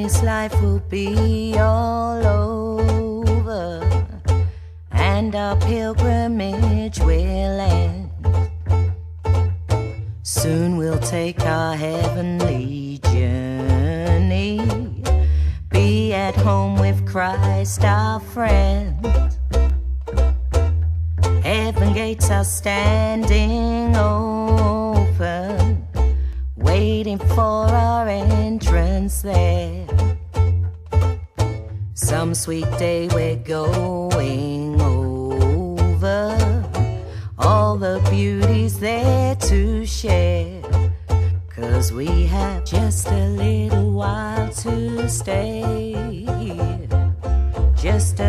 this life will be all over, and our pilgrimage will end. Soon we'll take our heavenly journey, be at home with Christ our friend. Heaven gates are standing open, waiting for our entrance there. Some sweet day we're going over all the beauties there to share, 'cause we have just a little while to stay.